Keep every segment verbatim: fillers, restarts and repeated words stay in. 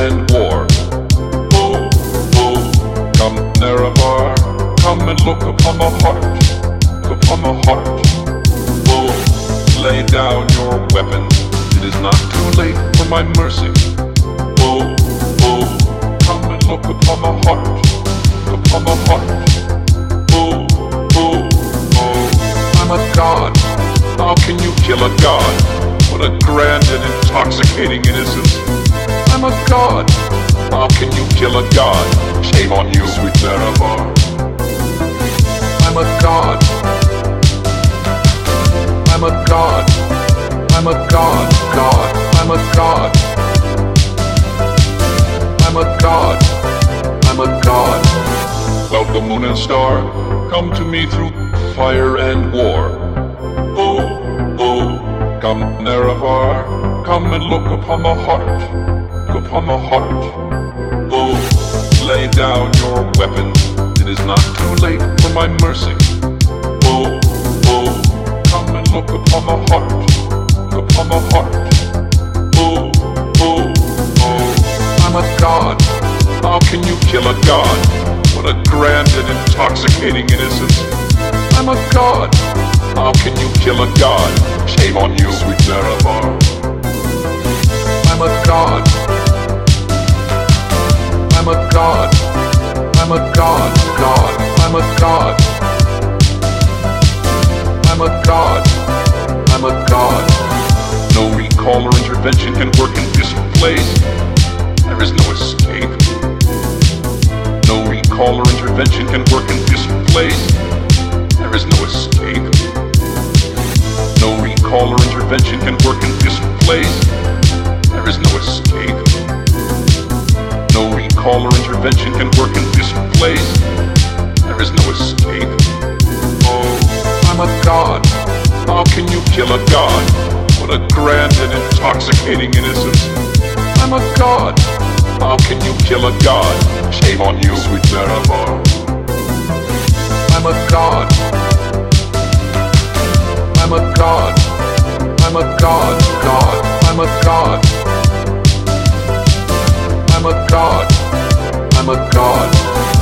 and war. Oh, oh, come Nerevar, come and look upon the heart, look upon the heart. Oh, lay down your weapons, it is not too late for my mercy. Oh, oh, come and look upon the heart, look upon the heart. Oh, oh, oh, I'm a god, how can you kill a god? What a grand and intoxicating innocence. I'm a god, how can you kill a god? Shame on you, sweet Nerevar. I'm a god, I'm a god, I'm a god, god, I'm a god, I'm a god, I'm a god. Welcome moon and star, come to me through fire and war. Oh, oh, come Nerevar, come and look upon the heart, look upon the heart. Oh, lay down your weapons, it is not too late for my mercy. Oh, oh, come and look upon the heart, look upon the heart. Oh, oh, oh, I'm a god, how can you kill a god? What a grand and intoxicating innocence. I'm a god, how can you kill a god? Shame on you, sweet Nerevar. I'm a god, I'm a god, I'm a god, god, I'm a god, I'm a god, I'm a god. No recall or intervention can work in this place. There is no escape. No recall or intervention can work in this place. There is no escape. No recall or intervention can work in this place. There is no escape. No recall or intervention can work in this place. There is no escape. Oh, I'm a god, how can you kill a god? What a grand and intoxicating innocence. I'm a god, how can you kill a god? Shame on you, sweet Nerevar. I'm a god, I'm a god, I'm a god, god, I'm a god, I'm a god, I'm a god.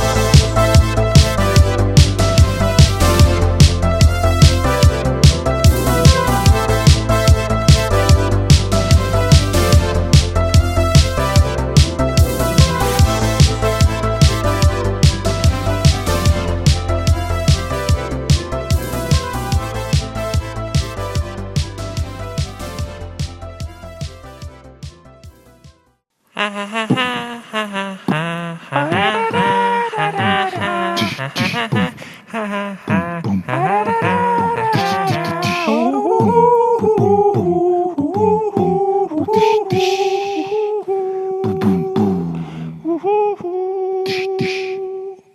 Ha ha ha ha ha ha ha ha ha ha ha ha ha ha ha